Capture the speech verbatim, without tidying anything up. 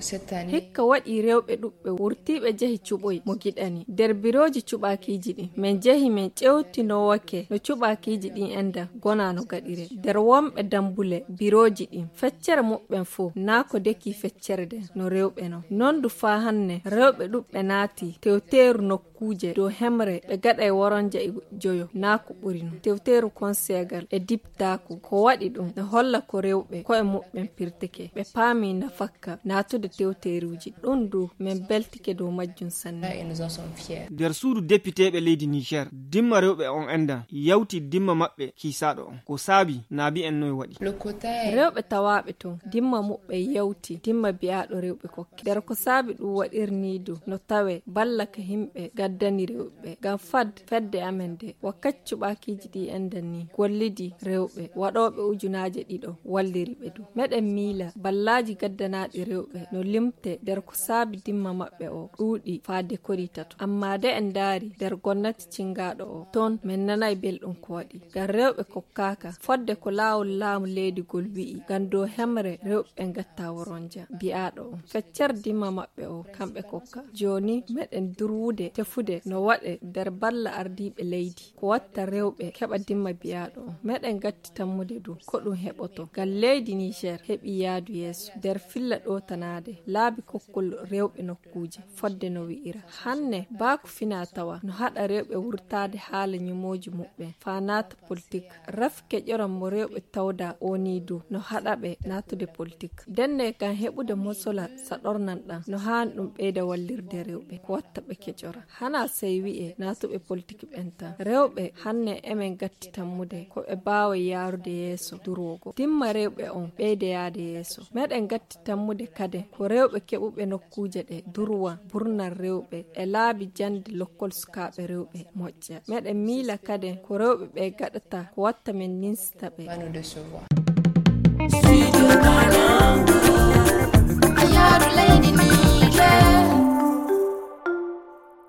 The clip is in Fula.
hikka waɗi rewɓe ɗuɓɓe wurtiɓe jehi cuɓoy mo giɗani nder biroji cuɓakiji ɗin min jehi min ƴewtinowake no cuɓakiji ɗin enda gona no gaɗire nder wonɓe dambule biroji ɗin feccere muɓɓen fo na ko deki feccere den no rewɓe no non du fa hanne rewɓe ɗuɓɓe naati tewteru nokkuje dow hemre ɓe gaɗay woronja e joyo na ko ɓuri no tewteru konsegal e diptaku ko waɗi ɗum e holla ko rewɓe ko e muɓɓen pirteke ɓe paami nafakka natude tewteruji ɗum du min beltike dow majjum sanne. nder suudu députéɓe leydi Niger dimma rewɓe on enda yawti dimma maɓɓe kiisaɗo on ko saabi naabi en noy waɗi rewɓe tawaɓe ton dimma muɓɓe yawti dimma biyaɗo rewɓe kokke nder ko saabi ɗum waɗirnidu no tawe balla ka himɓe gaddani rewɓe ngam fad fedde amen de wakkati cuɓakiji ɗi endan ni gollidi rewɓe waɗoɓe ujunaje ɗiɗo walliri ɓe du meɗen miila ballaji gaddanaɗi rewɓe no limte nder ko saabi dimma maɓɓe o ɗuuɗi faade kori tatu amma de en daari nder gonnati cingaɗo o ton min nanay belɗum ko waɗi ngam rewɓe kokkaka fodde ko laawol laamu leydigol wi'i ngam dow hemre rewɓe gatta woronja biyaɗo o feccere dimma maɓɓe o kamɓe kokka joni meɗen durwude tefude no waɗe nder balla ardiɓe leydi ko watta rewɓe keɓa dimma biyaɗo o meɗen gatti tammude du ko ɗum heɓoto ngam leydi Niger heɓi yaadu yeeso nder filla ɗo tanade laabi kokkol rewɓe nokkuje fodde no wi'ira hanne baako fina tawa no haɗa rewɓe wurtade haala nyumoji muɓɓe fa naata politique raf keƴoran mo rewɓe tawda oni du no haɗaɓe natude politique denne kan heɓude mosola saɗornan ɗam no haan ɗum ɓeyda wallirde rewɓe ko watta ɓe keƴora hana sey wi'e natuɓe politique ɓenta rewɓe hanne emen gatti tammude ko ɓe bawa yarude yeeso durwogo dimma rewɓe on ɓeyde yaade yeeso meɗen gatti tammude kade ko rewɓe keɓuɓe nokkuje ɗe durwa burnar rewɓe e laabi jande lokkol sukaɓe rewɓe moƴƴa meɗen miila kade ko rewɓe ɓe gaɗata ko watta men ninsita ɓe.